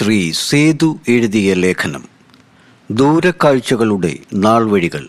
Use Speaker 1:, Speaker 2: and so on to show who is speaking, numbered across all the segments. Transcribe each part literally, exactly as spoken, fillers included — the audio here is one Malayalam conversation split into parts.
Speaker 1: ശ്രീ സേതു എഴുതിയ ലേഖനം ദൂരക്കാഴ്ചകളുടെ നാൾവഴികൾ.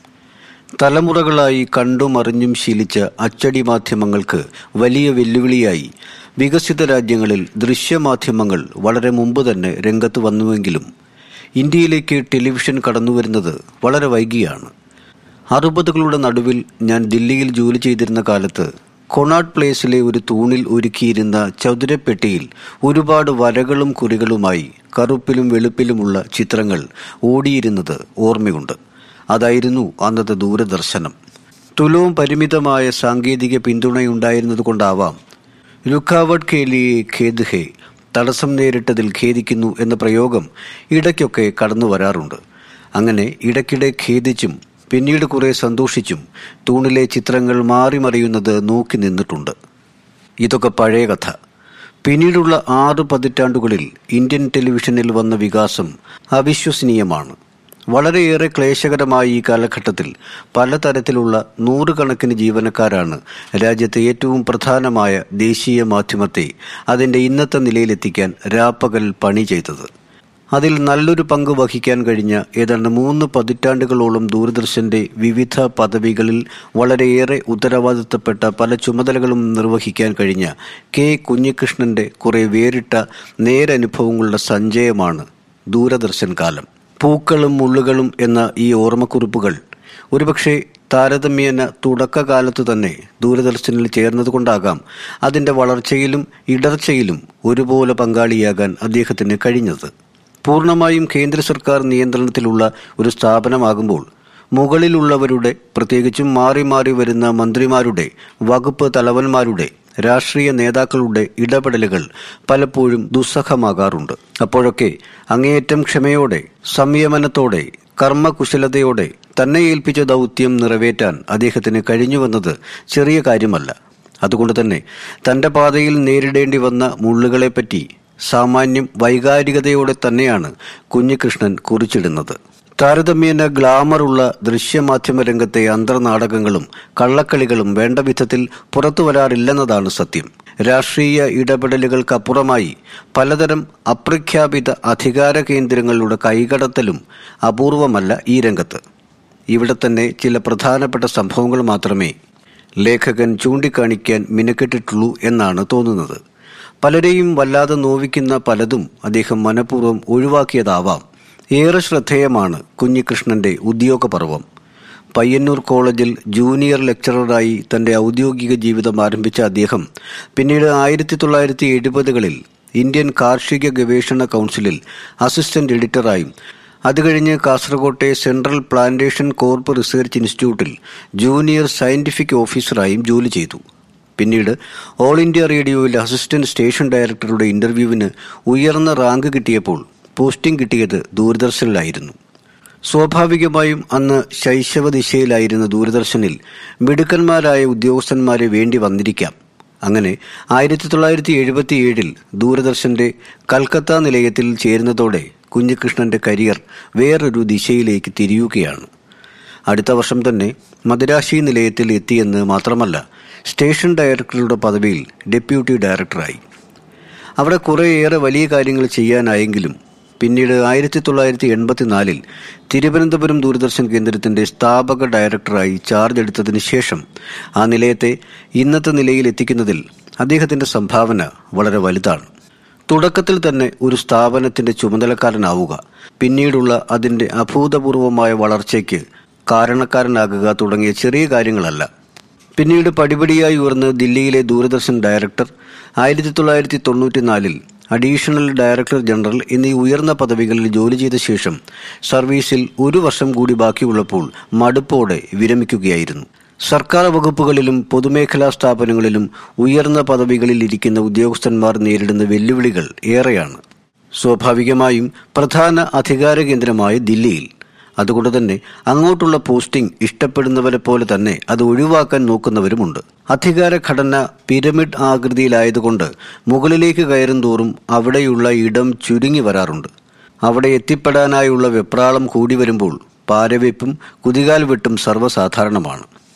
Speaker 1: തലമുറകളായി കണ്ടും അറിഞ്ഞും ശീലിച്ച അച്ചടി മാധ്യമങ്ങൾക്ക് വലിയ വെല്ലുവിളിയായി വികസിത രാജ്യങ്ങളിൽ ദൃശ്യമാധ്യമങ്ങൾ വളരെ മുമ്പ് തന്നെ രംഗത്ത് വന്നുവെങ്കിലും ഇന്ത്യയിലേക്ക് ടെലിവിഷൻ കടന്നുവരുന്നത് വളരെ വൈകിയാണ്. അറുപതുകളുടെ നടുവിൽ ഞാൻ ദില്ലിയിൽ ജോലി ചെയ്തിരുന്ന കാലത്ത് കൊണാട്ട് പ്ലേസിലെ ഒരു തൂണിൽ ഒരുക്കിയിരുന്ന ചതുരപ്പെട്ടിയിൽ ഒരുപാട് വരകളും കുറികളുമായി കറുപ്പിലും വെളുപ്പിലുമുള്ള ചിത്രങ്ങൾ ഓടിയിരുന്നത് ഓർമ്മയുണ്ട്. അതായിരുന്നു അന്നത്തെ ദൂരദർശനം. തുലവും പരിമിതമായ സാങ്കേതിക പിന്തുണയുണ്ടായിരുന്നത് കൊണ്ടാവാം രുക്കാവട്ട് കെ ലിയെ ഖേദ് ഹേ, തടസ്സം നേരിട്ടതിൽ ഖേദിക്കുന്നു എന്ന പ്രയോഗം ഇടയ്ക്കൊക്കെ കടന്നു വരാറുണ്ട്. അങ്ങനെ ഇടയ്ക്കിടെ ഖേദിച്ചും പിന്നീട് കുറെ സന്തോഷിച്ചും തൂണിലെ ചിത്രങ്ങൾ മാറി മറിയുന്നത് നോക്കി നിന്നിട്ടുണ്ട്. ഇതൊക്കെ പഴയ കഥ. പിന്നീടുള്ള ആറ് പതിറ്റാണ്ടുകളിൽ ഇന്ത്യൻ ടെലിവിഷനിൽ വന്ന വികാസം അവിശ്വസനീയമാണ്. വളരെയേറെ ക്ലേശകരമായ ഈ കാലഘട്ടത്തിൽ പലതരത്തിലുള്ള നൂറുകണക്കിന് ജീവനക്കാരാണ് രാജ്യത്തെ ഏറ്റവും പ്രധാനമായ ദേശീയ മാധ്യമത്തെ അതിൻ്റെ ഇന്നത്തെ നിലയിലെത്തിക്കാൻ രാപ്പകൽ പണി ചെയ്തത്. അതിൽ നല്ലൊരു പങ്ക് വഹിക്കാൻ കഴിഞ്ഞ ഏതാണ്ട് മൂന്ന് പതിറ്റാണ്ടുകളോളം ദൂരദർശന്റെ വിവിധ പദവികളിൽ വളരെയേറെ ഉത്തരവാദിത്തപ്പെട്ട പല ചുമതലകളും നിർവഹിക്കാൻ കഴിഞ്ഞ കെ കുഞ്ഞികൃഷ്ണന്റെ കുറെ വേറിട്ട നേരനുഭവങ്ങളുടെ സഞ്ചയമാണ് ദൂരദർശൻ കാലം. പൂക്കളും മുള്ളുകളും എന്ന ഈ ഓർമ്മക്കുറിപ്പുകൾ ഒരുപക്ഷെ താരതമ്യേന തുടക്കകാലത്തു തന്നെ ദൂരദർശനിൽ ചേർന്നതുകൊണ്ടാകാം അതിൻ്റെ വളർച്ചയിലും ഇടർച്ചയിലും ഒരുപോലെ പങ്കാളിയാകാൻ അദ്ദേഹത്തിന് കഴിഞ്ഞത്. പൂർണ്ണമായും കേന്ദ്ര സർക്കാർ നിയന്ത്രണത്തിലുള്ള ഒരു സ്ഥാപനമാകുമ്പോൾ മുകളിലുള്ളവരുടെ, പ്രത്യേകിച്ചും മാറി മാറി വരുന്ന മന്ത്രിമാരുടെ, വകുപ്പ് തലവന്മാരുടെ, രാഷ്ട്രീയ നേതാക്കളുടെ ഇടപെടലുകൾ പലപ്പോഴും ദുസ്സഹമാകാറുണ്ട്. അപ്പോഴൊക്കെ അങ്ങേയറ്റം ക്ഷമയോടെ, സംയമനത്തോടെ, കർമ്മകുശലതയോടെ തന്നെ ഏൽപ്പിച്ച ദൗത്യം നിറവേറ്റാൻ അദ്ദേഹത്തിന് കഴിഞ്ഞുവെന്നത് ചെറിയ കാര്യമല്ല. അതുകൊണ്ട് തന്നെ തൻ്റെ പാതയിൽ നേരിടേണ്ടി വന്ന മുള്ളുകളെപ്പറ്റി സാമാന്യം വൈകാരികതയോടെ തന്നെയാണ് കുഞ്ഞികൃഷ്ണൻ കുറിച്ചിടുന്നത്. താരതമ്യേന ഗ്ലാമറുള്ള ദൃശ്യമാധ്യമ രംഗത്തെ അന്തർനാടകങ്ങളും കള്ളക്കളികളും വേണ്ട വിധത്തിൽ പുറത്തു വരാറില്ലെന്നതാണ് സത്യം. രാഷ്ട്രീയ ഇടപെടലുകൾക്കപ്പുറമായി പലതരം അപ്രഖ്യാപിത അധികാര കേന്ദ്രങ്ങളുടെ കൈകടത്തലും അപൂർവമല്ല ഈ രംഗത്ത്. ഇവിടെ തന്നെ ചില പ്രധാനപ്പെട്ട സംഭവങ്ങൾ മാത്രമേ ലേഖകൻ ചൂണ്ടിക്കാണിക്കാൻ മിനക്കെട്ടിട്ടുള്ളൂ എന്നാണ് തോന്നുന്നത്. പലരെയും വല്ലാതെ നോവിക്കുന്ന പലതും അദ്ദേഹം മനഃപൂർവ്വം ഒഴിവാക്കിയതാവാം. ഏറെ ശ്രദ്ധേയമാണ് കുഞ്ഞികൃഷ്ണന്റെ ഉദ്യോഗപർവം. പയ്യന്നൂർ കോളേജിൽ ജൂനിയർ ലെക്ചററായി തന്റെ ഔദ്യോഗിക ജീവിതം ആരംഭിച്ച അദ്ദേഹം പിന്നീട് ആയിരത്തി തൊള്ളായിരത്തി എഴുപതുകളിൽ ഇന്ത്യൻ കാർഷിക ഗവേഷണ കൗൺസിലിൽ അസിസ്റ്റന്റ് എഡിറ്ററായും അത് കഴിഞ്ഞ് കാസർകോട്ടെ സെൻട്രൽ പ്ലാന്റേഷൻ കോർപ്പ് റിസർച്ച് ഇൻസ്റ്റിറ്റ്യൂട്ടിൽ ജൂനിയർ സയന്റിഫിക് ഓഫീസറായും ജോലി ചെയ്തു. പിന്നീട് ഓൾ ഇന്ത്യ റേഡിയോയിൽ അസിസ്റ്റന്റ് സ്റ്റേഷൻ ഡയറക്ടറുടെ ഇന്റർവ്യൂവിന് ഉയർന്ന റാങ്ക് കിട്ടിയപ്പോൾ പോസ്റ്റിംഗ് കിട്ടിയത് ദൂരദർശനിലായിരുന്നു. സ്വാഭാവികമായും അന്ന് ശൈശവ ദിശയിലായിരുന്ന ദൂരദർശനിൽ മിടുക്കന്മാരായ ഉദ്യോഗസ്ഥന്മാരെ വേണ്ടി വന്നിരിക്കാം. അങ്ങനെ ആയിരത്തി തൊള്ളായിരത്തി എഴുപത്തി ഏഴിൽ ദൂരദർശന്റെ കൽക്കത്ത നിലയത്തിൽ ചേരുന്നതോടെ കുഞ്ഞികൃഷ്ണന്റെ കരിയർ വേറൊരു ദിശയിലേക്ക് തിരിയുകയാണ്. അടുത്ത വർഷം തന്നെ മദിരാശി നിലയത്തിൽ എത്തിയെന്ന് മാത്രമല്ല, സ്റ്റേഷൻ ഡയറക്ടറുടെ പദവിയിൽ ഡെപ്യൂട്ടി ഡയറക്ടറായി. അവിടെ കുറേയേറെ വലിയ കാര്യങ്ങൾ ചെയ്യാനായെങ്കിലും പിന്നീട് ആയിരത്തി തൊള്ളായിരത്തി എൺപത്തിനാലിൽ തിരുവനന്തപുരം ദൂരദർശൻ കേന്ദ്രത്തിന്റെ സ്ഥാപക ഡയറക്ടറായി ചാർജ് എടുത്തതിന് ശേഷം ആ നിലയത്തെ ഇന്നത്തെ നിലയിൽ എത്തിക്കുന്നതിൽ അദ്ദേഹത്തിന്റെ സംഭാവന വളരെ വലുതാണ്. തുടക്കത്തിൽ തന്നെ ഒരു സ്ഥാപനത്തിന്റെ ചുമതലക്കാരനാവുക, പിന്നീടുള്ള അതിന്റെ അഭൂതപൂർവമായ വളർച്ചയ്ക്ക് കാരണക്കാരനാകുക തുടങ്ങിയ ചെറിയ കാര്യങ്ങളല്ല. പിന്നീട് പടിപടിയായി ഉയർന്ന് ദില്ലിയിലെ ദൂരദർശൻ ഡയറക്ടർ, ആയിരത്തി തൊള്ളായിരത്തി തൊണ്ണൂറ്റിനാലിൽ അഡീഷണൽ ഡയറക്ടർ ജനറൽ എന്നീ ഉയർന്ന പദവികളിൽ ജോലി ചെയ്ത ശേഷം സർവീസിൽ ഒരു വർഷം കൂടി ബാക്കിയുള്ളപ്പോൾ മടുപ്പോടെ വിരമിക്കുകയായിരുന്നു. സർക്കാർ വകുപ്പുകളിലും പൊതുമേഖലാ സ്ഥാപനങ്ങളിലും ഉയർന്ന പദവികളിൽ ഇരിക്കുന്ന ഉദ്യോഗസ്ഥന്മാർ നേരിടുന്ന വെല്ലുവിളികൾ ഏറെയാണ്. സ്വാഭാവികമായും പ്രധാന അധികാര കേന്ദ്രമായ ദില്ലിയിൽ. അതുകൊണ്ട് തന്നെ അങ്ങോട്ടുള്ള പോസ്റ്റിംഗ് ഇഷ്ടപ്പെടുന്നവരെ പോലെ തന്നെ അത് ഒഴിവാക്കാൻ നോക്കുന്നവരുമുണ്ട്. അധികാര ഘടന പിരമിഡ് ആകൃതിയിലായതുകൊണ്ട് മുകളിലേക്ക് കയറും തോറും അവിടെയുള്ള ഇടം ചുരുങ്ങി വരാറുണ്ട്. അവിടെ എത്തിപ്പെടാനായുള്ള വെപ്രാളം കൂടി വരുമ്പോൾ പാരവെപ്പും കുതികാൽ വെട്ടും സർവ്വസാധാരണമാണ്.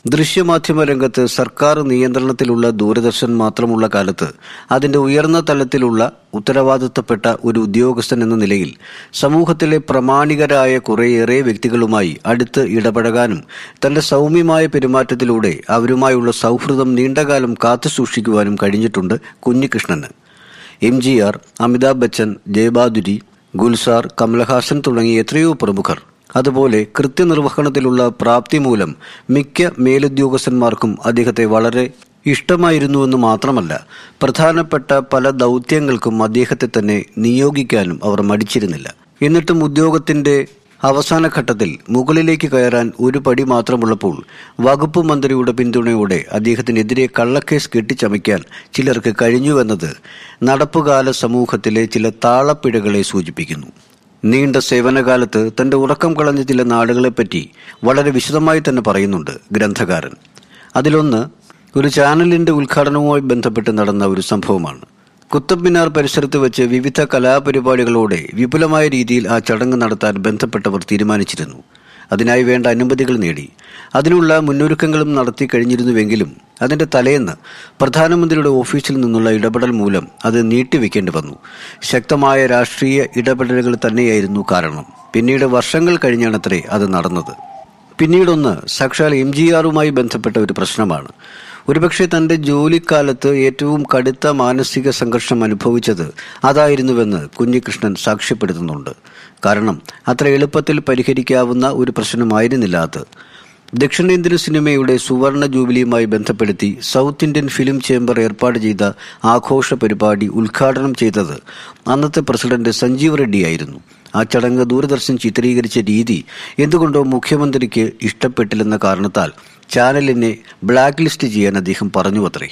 Speaker 1: ദൃശ്യമാധ്യമ രംഗത്ത് സർക്കാർ നിയന്ത്രണത്തിലുള്ള ദൂരദർശൻ മാത്രമുള്ള കാലത്ത് അതിന്റെ ഉയർന്ന തലത്തിലുള്ള ഉത്തരവാദിത്തപ്പെട്ട ഒരു ഉദ്യോഗസ്ഥൻ എന്ന നിലയിൽ സമൂഹത്തിലെ പ്രാമാണികരായ കുറേയേറെ വ്യക്തികളുമായി അടുത്ത് ഇടപഴകാനും തന്റെ സൗമ്യമായ പെരുമാറ്റത്തിലൂടെ അവരുമായുള്ള സൗഹൃദം നീണ്ടകാലം കാത്തുസൂക്ഷിക്കുവാനും കഴിഞ്ഞിട്ടുണ്ട് കുഞ്ഞികൃഷ്ണന്. M G R, Amitabh Bachchan, Jayabhaduri, Gulzar, Kamalahasan തുടങ്ങിയ എത്രയോ പ്രമുഖർ, അതുപോലെ കൃത്യനിർവഹണത്തിലുള്ള പ്രാപ്തി മൂലം മിക്ക മേലുദ്യോഗസ്ഥന്മാർക്കും അദ്ദേഹത്തെ വളരെ ഇഷ്ടമായിരുന്നുവെന്ന് മാത്രമല്ല, പ്രധാനപ്പെട്ട പല ദൗത്യങ്ങൾക്കും അദ്ദേഹത്തെ തന്നെ നിയോഗിക്കാനും അവർ മടിച്ചിരുന്നില്ല. എന്നിട്ടും ഉദ്യോഗത്തിന്റെ അവസാന ഘട്ടത്തിൽ മുകളിലേക്ക് കയറാൻ ഒരു പടി മാത്രമുള്ളപ്പോൾ വകുപ്പ് മന്ത്രിയുടെ പിന്തുണയോടെ അദ്ദേഹത്തിനെതിരെ കള്ളക്കേസ് കെട്ടിച്ചമയ്ക്കാൻ ചിലർക്ക് കഴിഞ്ഞുവെന്നത് നടപ്പുകാല സമൂഹത്തിലെ ചില താളപ്പിഴകളെ സൂചിപ്പിക്കുന്നു. നീണ്ട സേവനകാലത്ത് തന്റെ ഉറക്കം കളഞ്ഞ ചില നാടുകളെപ്പറ്റി വളരെ വിശദമായി തന്നെ പറയുന്നുണ്ട് ഗ്രന്ഥകാരൻ. അതിലൊന്ന് ഒരു ചാനലിന്റെ ഉദ്ഘാടനവുമായി ബന്ധപ്പെട്ട് നടന്ന ഒരു സംഭവമാണ്. കുത്തബ് മിനാർ പരിസരത്ത് വെച്ച് വിവിധ കലാപരിപാടികളോടെ വിപുലമായ രീതിയിൽ ആ ചടങ്ങ് നടത്താൻ ബന്ധപ്പെട്ടവർ തീരുമാനിച്ചിരുന്നു. അതിനായി വേണ്ട അനുമതികൾ നേടി. അതിനുള്ള മുന്നൊരുക്കങ്ങളും നടത്തി കഴിഞ്ഞിരുന്നുവെങ്കിലും അതിന്റെ തലേന്ന് പ്രധാനമന്ത്രിയുടെ ഓഫീസിൽ നിന്നുള്ള ഇടപെടൽ മൂലം അത് നീട്ടിവെക്കേണ്ടി വന്നു. ശക്തമായ രാഷ്ട്രീയ ഇടപെടലുകൾ തന്നെയായിരുന്നു കാരണം. പിന്നീട് വർഷങ്ങൾ കഴിഞ്ഞാണത്രേ അത് നടന്നത്. പിന്നീടൊന്ന് സാക്ഷാൽ എം ജി ആറുമായി ബന്ധപ്പെട്ട ഒരു പ്രശ്നമാണ്. ഒരുപക്ഷെ തന്റെ ജോലിക്കാലത്ത് ഏറ്റവും കടുത്ത മാനസിക സംഘർഷം അനുഭവിച്ചത് അതായിരുന്നുവെന്ന് കുഞ്ഞികൃഷ്ണൻ സാക്ഷ്യപ്പെടുത്തുന്നുണ്ട്. കാരണം അത്ര എളുപ്പത്തിൽ പരിഹരിക്കാവുന്ന ഒരു പ്രശ്നമായിരുന്നില്ല അത്. ദക്ഷിണേന്ത്യൻ സിനിമയുടെ സുവർണ ജൂബിലിയുമായി ബന്ധപ്പെടുത്തി സൗത്ത് ഇന്ത്യൻ ഫിലിം ചേംബർ ഏർപ്പാട് ചെയ്ത ആഘോഷ പരിപാടി ഉദ്ഘാടനം ചെയ്തത് അന്നത്തെ പ്രസിഡന്റ് സഞ്ജീവ് റെഡ്ഡിയായിരുന്നു. ആ ചടങ്ങ് ദൂരദർശൻ ചിത്രീകരിച്ച രീതി എന്തുകൊണ്ടോ മുഖ്യമന്ത്രിക്ക് ഇഷ്ടപ്പെട്ടില്ലെന്ന കാരണത്താൽ ചാനലിനെ ബ്ലാക്ക് ലിസ്റ്റ് ചെയ്യാൻ അദ്ദേഹം പറഞ്ഞു അത്രേ.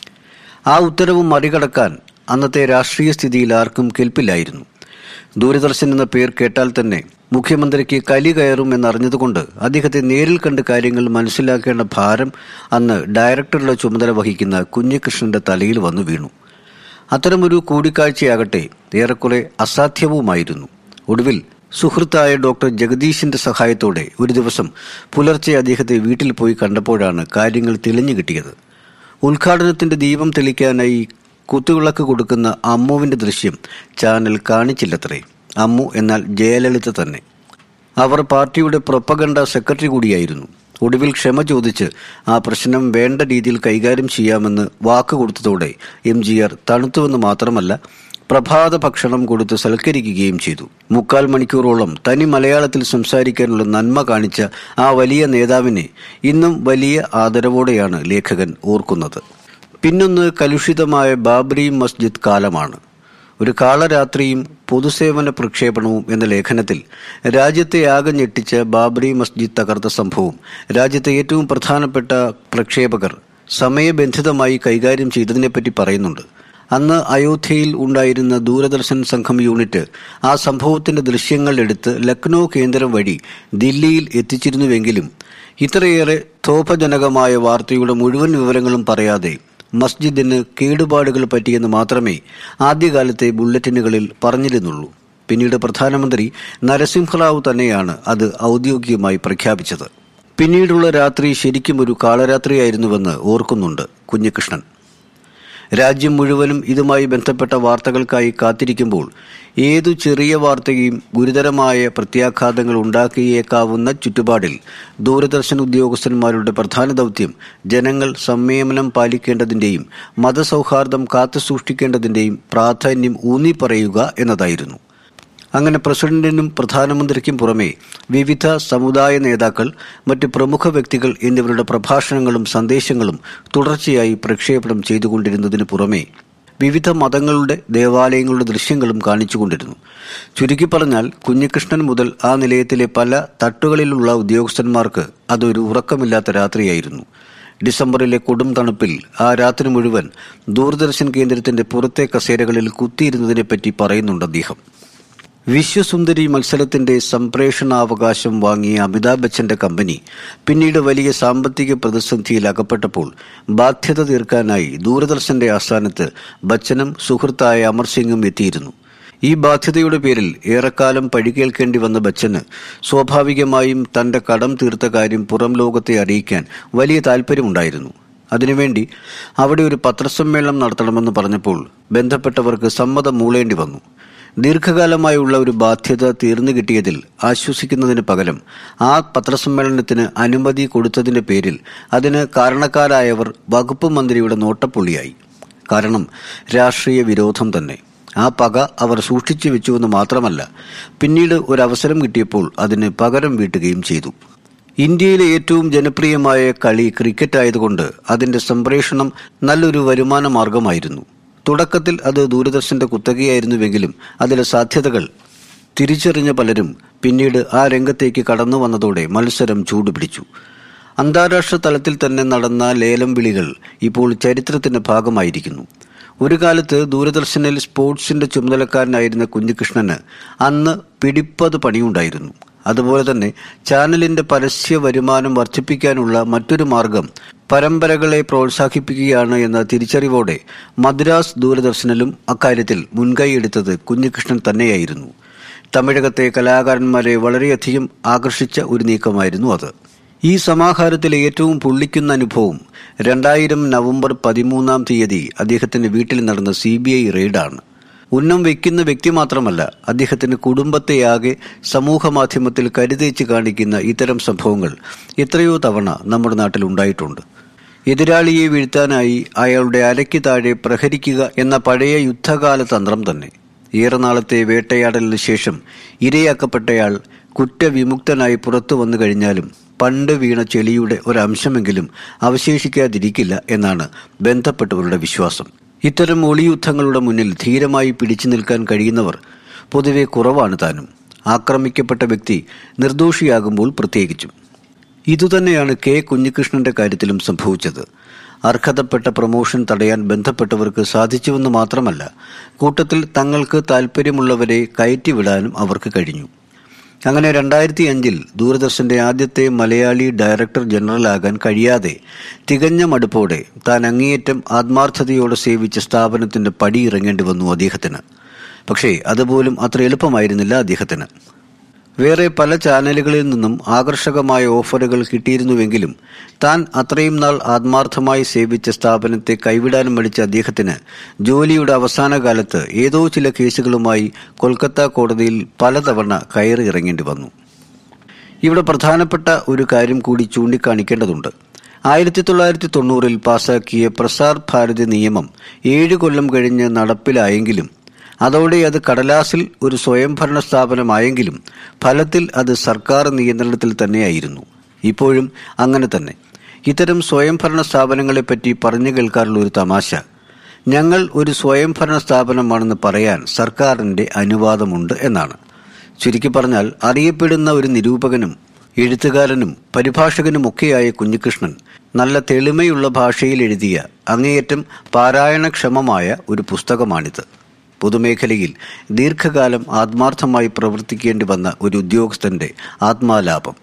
Speaker 1: ആ ഉത്തരവ് മറികടക്കാൻ അന്നത്തെ രാഷ്ട്രീയ സ്ഥിതിയിൽ ആർക്കും കെൽപ്പില്ലായിരുന്നു. ദൂരദർശൻ എന്ന പേർ കേട്ടാൽ തന്നെ മുഖ്യമന്ത്രിക്ക് കലി കയറും എന്നറിഞ്ഞതുകൊണ്ട് അദ്ദേഹത്തെ നേരിൽ കണ്ട് കാര്യങ്ങൾ മനസ്സിലാക്കേണ്ട ഭാരം അന്ന് ഡയറക്ടറുടെ ചുമതല വഹിക്കുന്ന കുഞ്ഞികൃഷ്ണന്റെ തലയിൽ വന്നു വീണു. അത്തരമൊരു കൂടിക്കാഴ്ചയാകട്ടെ ഏറെക്കുറെ അസാധ്യവുമായിരുന്നു. ഒടുവിൽ സുഹൃത്തായ ഡോക്ടർ ജഗദീഷിന്റെ സഹായത്തോടെ ഒരു ദിവസം പുലർച്ചെ അദ്ദേഹത്തെ വീട്ടിൽ പോയി കണ്ടപ്പോഴാണ് കാര്യങ്ങൾ തെളിഞ്ഞു കിട്ടിയത്. ഉദ്ഘാടനത്തിന്റെ ദീപം തെളിക്കാനായി കുത്തുവിളക്ക് കൊടുക്കുന്ന അമ്മുവിന്റെ ദൃശ്യം ചാനൽ കാണിച്ചില്ലത്രേ. അമ്മു എന്നാൽ ജയലളിത തന്നെ. അവർ പാർട്ടിയുടെ പ്രൊപ്പഗണ്ട സെക്രട്ടറി കൂടിയായിരുന്നു. ഒടുവിൽ ക്ഷമ ചോദിച്ച് ആ പ്രശ്നം വേണ്ട രീതിയിൽ കൈകാര്യം ചെയ്യാമെന്ന് വാക്ക് കൊടുത്തതോടെ എം ജി ആർ തണുത്തുവെന്ന് മാത്രമല്ല പ്രഭാത ഭക്ഷണം കൊടുത്ത് സൽക്കരിക്കുകയും ചെയ്തു. മുക്കാൽ മണിക്കൂറോളം തനി മലയാളത്തിൽ സംസാരിക്കാനുള്ള നന്മ കാണിച്ച ആ വലിയ നേതാവിനെ ഇന്നും വലിയ ആദരവോടെയാണ് ലേഖകൻ ഓർക്കുന്നത്. പിന്നൊന്ന് കലുഷിതമായ ബാബറി മസ്ജിദ് കാലമാണ്. ഒരു കാളരാത്രിയും പൊതുസേവന പ്രക്ഷേപണവും എന്ന ലേഖനത്തിൽ രാജ്യത്തെ ആകെ ഞെട്ടിച്ച ബാബറി മസ്ജിദ് തകർത്ത സംഭവം രാജ്യത്തെ ഏറ്റവും പ്രധാനപ്പെട്ട പ്രക്ഷേപകർ സമയബന്ധിതമായി കൈകാര്യം ചെയ്തതിനെപ്പറ്റി പറയുന്നുണ്ട്. അന്ന് അയോധ്യയിൽ ഉണ്ടായിരുന്ന ദൂരദർശൻ സംഘം യൂണിറ്റ് ആ സംഭവത്തിന്റെ ദൃശ്യങ്ങൾ എടുത്ത് ലക്നൌ കേന്ദ്രം വഴി ദില്ലിയിൽ എത്തിച്ചിരുന്നുവെങ്കിലും ഇത്രയേറെ തോപജനകമായ വാർത്തയുടെ മുഴുവൻ വിവരങ്ങളും പറയാതെ മസ്ജിദിന് കേടുപാടുകൾ പറ്റിയെന്ന് മാത്രമേ ആദ്യകാലത്തെ ബുള്ളറ്റിനുകളിൽ പറഞ്ഞിരുന്നുള്ളൂ. പിന്നീട് പ്രധാനമന്ത്രി നരസിംഹറാവു തന്നെയാണ് അത് ഔദ്യോഗികമായി പ്രഖ്യാപിച്ചത്. പിന്നീടുള്ള രാത്രി ശരിക്കും ഒരു കാളരാത്രിയായിരുന്നുവെന്ന് ഓർക്കുന്നുണ്ട് കുഞ്ഞികൃഷ്ണൻ. രാജ്യം മുഴുവനും ഇതുമായി ബന്ധപ്പെട്ട വാർത്തകൾക്കായി കാത്തിരിക്കുമ്പോൾ ഏതു ചെറിയ വാർത്തയും ഗുരുതരമായ പ്രത്യാഘാതങ്ങൾ ഉണ്ടാക്കിയേക്കാവുന്ന ചുറ്റുപാടിൽ ദൂരദർശൻ ഉദ്യോഗസ്ഥന്മാരുടെ പ്രധാന ദൗത്യം ജനങ്ങൾ സംയമനം പാലിക്കേണ്ടതിന്റെയും മതസൗഹാർദ്ദം കാത്തുസൂക്ഷിക്കേണ്ടതിന്റെയും പ്രാധാന്യം ഊന്നിപ്പറയുക എന്നതായിരുന്നു. അങ്ങനെ പ്രസിഡന്റിനും പ്രധാനമന്ത്രിക്കും പുറമെ വിവിധ സമുദായ നേതാക്കൾ, മറ്റ് പ്രമുഖ വ്യക്തികൾ എന്നിവരുടെ പ്രഭാഷണങ്ങളും സന്ദേശങ്ങളും തുടർച്ചയായി പ്രക്ഷേപണം ചെയ്തുകൊണ്ടിരുന്നതിനു പുറമെ വിവിധ മതങ്ങളുടെ ദേവാലയങ്ങളുടെ ദൃശ്യങ്ങളും കാണിച്ചുകൊണ്ടിരുന്നു. ചുരുക്കി പറഞ്ഞാൽ കുഞ്ഞികൃഷ്ണൻ മുതൽ ആ നിലയത്തിലെ പല തട്ടുകളിലുള്ള ഉദ്യോഗസ്ഥന്മാർക്ക് അതൊരു ഉറക്കമില്ലാത്ത രാത്രിയായിരുന്നു. ഡിസംബറിലെ കൊടും തണുപ്പിൽ ആ രാത്രി മുഴുവൻ ദൂരദർശൻ കേന്ദ്രത്തിന്റെ പുറത്തെ കസേരകളിൽ കുത്തിയിരുന്നതിനെപ്പറ്റി പറയുന്നുണ്ട് അദ്ദേഹം. വിശ്വസുന്ദരി മത്സരത്തിന്റെ സംപ്രേഷണാവകാശം വാങ്ങിയ അമിതാഭ് ബച്ചന്റെ കമ്പനി പിന്നീട് വലിയ സാമ്പത്തിക പ്രതിസന്ധിയിൽ അകപ്പെട്ടപ്പോൾ ബാധ്യത തീർക്കാനായി ദൂരദർശന്റെ ആസ്ഥാനത്ത് ബച്ചനും സുഹൃത്തായ അമർ സിംഗും എത്തിയിരുന്നു. ഈ ബാധ്യതയുടെ പേരിൽ ഏറെക്കാലം പഴികേൽക്കേണ്ടി വന്ന ബച്ചന് സ്വാഭാവികമായും തന്റെ കടം തീർത്ത കാര്യം പുറം ലോകത്തെ അറിയിക്കാൻ വലിയ താല്പര്യമുണ്ടായിരുന്നു. അതിനുവേണ്ടി അവിടെ ഒരു പത്രസമ്മേളനം നടത്തണമെന്ന് പറഞ്ഞപ്പോൾ ബന്ധപ്പെട്ടവർക്ക് സമ്മതം മൂളേണ്ടി വന്നു. ദീർഘകാലമായുള്ള ഒരു ബാധ്യത തീർന്നു കിട്ടിയതിൽ ആശ്വസിക്കുന്നതിന് പകരം ആ പത്രസമ്മേളനത്തിന് അനുമതി കൊടുത്തതിന്റെ പേരിൽ അതിന് കാരണക്കാരായവർ വകുപ്പ് മന്ത്രിയുടെ നോട്ടപ്പുള്ളിയായി. കാരണം രാഷ്ട്രീയ വിരോധം തന്നെ. ആ പക അവർ സൂക്ഷിച്ചു വെച്ചുവെന്ന് മാത്രമല്ല, പിന്നീട് ഒരവസരം കിട്ടിയപ്പോൾ അതിന് പകരം വീട്ടുകയും ചെയ്തു. ഇന്ത്യയിലെ ഏറ്റവും ജനപ്രിയമായ കളി ക്രിക്കറ്റ് ആയതുകൊണ്ട് അതിന്റെ സംപ്രേഷണം നല്ലൊരു വരുമാന മാർഗമായിരുന്നു. തുടക്കത്തിൽ അത് ദൂരദർശന്റെ കുത്തകയായിരുന്നുവെങ്കിലും അതിലെ സാധ്യതകൾ തിരിച്ചറിഞ്ഞ പലരും പിന്നീട് ആ രംഗത്തേക്ക് കടന്നു വന്നതോടെ മത്സരം ചൂടുപിടിച്ചു. അന്താരാഷ്ട്ര തലത്തിൽ തന്നെ നടന്ന ലേലം വിളികൾ ഇപ്പോൾ ചരിത്രത്തിന്റെ ഭാഗമായിരിക്കുന്നു. ഒരു കാലത്ത് ദൂരദർശനിൽ സ്പോർട്സിന്റെ ചുമതലക്കാരനായിരുന്ന കുഞ്ഞികൃഷ്ണന് അന്ന് പിടിപ്പത് പണിയുണ്ടായിരുന്നു. അതുപോലെ തന്നെ ചാനലിന്റെ പരസ്യ വരുമാനം വർദ്ധിപ്പിക്കാനുള്ള മറ്റൊരു മാർഗം പരമ്പരകളെ പ്രോത്സാഹിപ്പിക്കുകയാണ് എന്ന തിരിച്ചറിവോടെ മദ്രാസ് ദൂരദർശനിലും അക്കാര്യത്തിൽ മുൻകൈയെടുത്തത് കുഞ്ഞികൃഷ്ണൻ തന്നെയായിരുന്നു. തമിഴകത്തെ കലാകാരന്മാരെ വളരെയധികം ആകർഷിച്ച ഒരു നീക്കമായിരുന്നു അത്. ഈ സമാഹാരത്തിലെ ഏറ്റവും പൊള്ളിക്കുന്ന അനുഭവം രണ്ടായിരം നവംബർ പതിമൂന്നാം തീയതി അദ്ദേഹത്തിന്റെ വീട്ടിൽ നടന്ന സി ബി ഐ റെയ്ഡാണ്. ഉന്നം വയ്ക്കുന്ന വ്യക്തി മാത്രമല്ല, അദ്ദേഹത്തിന്റെ കുടുംബത്തെയാകെ സമൂഹ മാധ്യമത്തിൽ കരുതേച്ച് കാണിക്കുന്ന ഇത്തരം സംഭവങ്ങൾ എത്രയോ തവണ നമ്മുടെ നാട്ടിൽ ഉണ്ടായിട്ടുണ്ട്. എതിരാളിയെ വീഴ്ത്താനായി അയാളുടെ അരയ്ക്ക് താഴെ പ്രഹരിക്കുക എന്ന പഴയ യുദ്ധകാല തന്ത്രം തന്നെ. ഏറെ നാളത്തെ വേട്ടയാടലിന് ശേഷം ഇരയാക്കപ്പെട്ടയാൾ കുറ്റവിമുക്തനായി പുറത്തു വന്നു കഴിഞ്ഞാലും പണ്ട് വീണ ചെളിയുടെ ഒരംശമെങ്കിലും അവശേഷിക്കാതിരിക്കില്ല എന്നാണ് ബന്ധപ്പെട്ടവരുടെ വിശ്വാസം. ഇത്തരം ഒളിയുദ്ധങ്ങളുടെ മുന്നിൽ ധീരമായി പിടിച്ചു നിൽക്കാൻ കഴിയുന്നവർ പൊതുവെ കുറവാണ് താനും. ആക്രമിക്കപ്പെട്ട വ്യക്തി നിർദോഷിയാകുമ്പോൾ പ്രത്യേകിച്ചും. ഇതുതന്നെയാണ് കെ കുഞ്ഞികൃഷ്ണന്റെ കാര്യത്തിലും സംഭവിച്ചത്. അർഹതപ്പെട്ട പ്രൊമോഷൻ തടയാൻ ബന്ധപ്പെട്ടവർക്ക് സാധിച്ചുവെന്ന് മാത്രമല്ല, കൂട്ടത്തിൽ തങ്ങൾക്ക് താല്പര്യമുള്ളവരെ കയറ്റിവിടാനും അവർക്ക് കഴിഞ്ഞു. അങ്ങനെ രണ്ടായിരത്തി അഞ്ചിൽ ദൂരദർശന്റെ ആദ്യത്തെ മലയാളി ഡയറക്ടർ ജനറലാകാൻ കഴിയാതെ തികഞ്ഞ മടുപ്പോടെ താൻ അങ്ങേയറ്റം ആത്മാർത്ഥതയോടെ സേവിച്ച സ്ഥാപനത്തിന്റെ പടിയിറങ്ങേണ്ടി വന്നു അദ്ദേഹത്തിന്. പക്ഷേ അതുപോലും അത്ര എളുപ്പമായിരുന്നില്ല അദ്ദേഹത്തിന്. വേറെ പല ചാനലുകളിൽ നിന്നും ആകർഷകമായ ഓഫറുകൾ കിട്ടിയിരുന്നുവെങ്കിലും താൻ അത്രയും നാൾ ആത്മാർത്ഥമായി സേവിച്ച സ്ഥാപനത്തെ കൈവിടാനും മടിച്ച അദ്ദേഹത്തിന് ജോലിയുടെ അവസാന കാലത്ത് ഏതോ ചില കേസുകളുമായി കൊൽക്കത്ത കോടതിയിൽ പലതവണ കയറി ഇറങ്ങേണ്ടി വന്നു. ഇവിടെ പ്രധാനപ്പെട്ട ഒരു കാര്യം കൂടി ചൂണ്ടിക്കാണിക്കേണ്ടതുണ്ട്. ആയിരത്തി തൊള്ളായിരത്തി തൊണ്ണൂറിൽ പാസാക്കിയ പ്രസാർ ഭാരതി നിയമം ഏഴു കൊല്ലം കഴിഞ്ഞ് നടപ്പിലായെങ്കിലും അതോടെ അത് കടലാസിൽ ഒരു സ്വയംഭരണ സ്ഥാപനമായെങ്കിലും ഫലത്തിൽ അത് സർക്കാർ നിയന്ത്രണത്തിൽ തന്നെയായിരുന്നു. ഇപ്പോഴും അങ്ങനെ തന്നെ. ഇത്തരം സ്വയംഭരണ സ്ഥാപനങ്ങളെപ്പറ്റി പറഞ്ഞു കേൾക്കാറുള്ള ഒരു തമാശ, ഞങ്ങൾ ഒരു സ്വയംഭരണ സ്ഥാപനമാണെന്ന് പറയാൻ സർക്കാരിന്റെ അനുവാദമുണ്ട് എന്നാണ്. ചുരുക്കി പറഞ്ഞാൽ, അറിയപ്പെടുന്ന ഒരു നിരൂപകനും എഴുത്തുകാരനും പരിഭാഷകനുമൊക്കെയായ കുഞ്ഞികൃഷ്ണൻ നല്ല തെളിമയുള്ള ഭാഷയിൽ എഴുതിയ അങ്ങേയറ്റം പാരായണക്ഷമമായ ഒരു പുസ്തകമാണിത്. പൊതുമേഖലയിൽ ദീർഘകാലം ആത്മാർത്ഥമായി പ്രവർത്തിക്കേണ്ടി വന്ന ഒരു ഉദ്യോഗസ്ഥന്റെ ആത്മാലാപം.